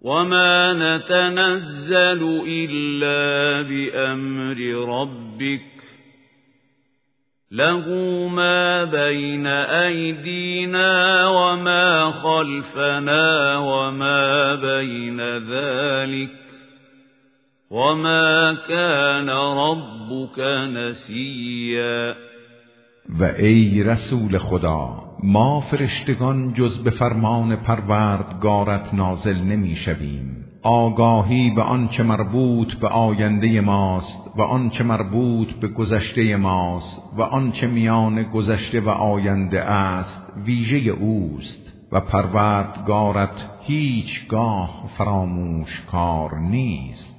وما نتنزل إلا بأمر ربك له ما بين أيدينا وما خلفنا وما بين ذلك وما كان ربك نسيا. و ای رسول خدا، ما فرشتگان جز به فرمان پروردگارت نازل نمی شویم. آگاهی به آنچه مربوط به آینده ماست و آنچه مربوط به گذشته ماست و آنچه میان گذشته و آینده است ویژه اوست و پروردگارت هیچگاه فراموش کار نیست.